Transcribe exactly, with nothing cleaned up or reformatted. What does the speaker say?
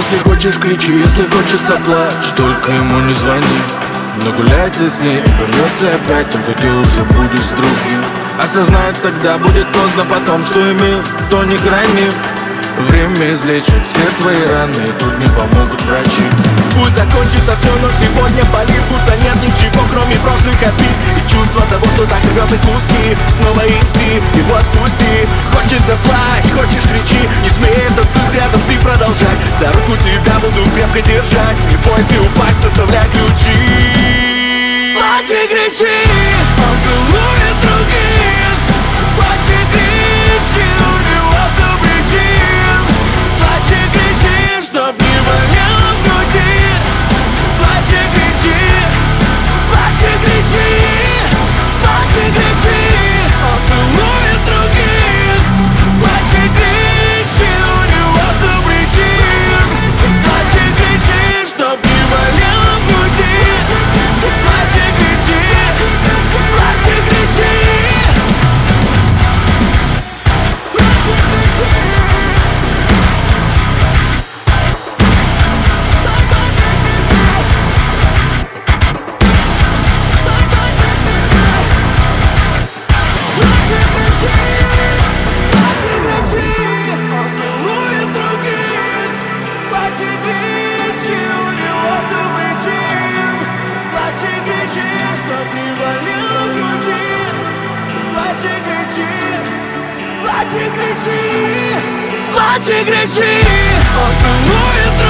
Если хочешь, кричи, если хочется, плачь. Только ему не звони, но гуляйте с ней. Вернется опять, только ты уже будешь с другим. Осознает тогда, будет поздно потом, что имел, то не храни. Время излечит все твои раны, и тут не помогут врачи. Пусть закончится все, но сегодня болит, будто нет ничего, кроме прошлых обид. И чувство того, что так рвет и куски. Снова идти, его отпусти. Хочется плакать, хочешь кричи. Не смей этот цирк рядом с ним продолжать. За руку тебя буду крепко держать. Не бойся упасть, составляй ключи. Плачь и кричи, он целует других. Плачь и кричи, у него сто причин. Плачь и кричи, чтоб не болело в груди. Плачь и кричи, плачь и кричи. Плачь и кричи, он целует других. Плачь и кричи, у него сто причин. Плачь и кричи, чтоб не болело в груди. Плачь и кричи, плачь и кричи. Плачь и кричи, он целует.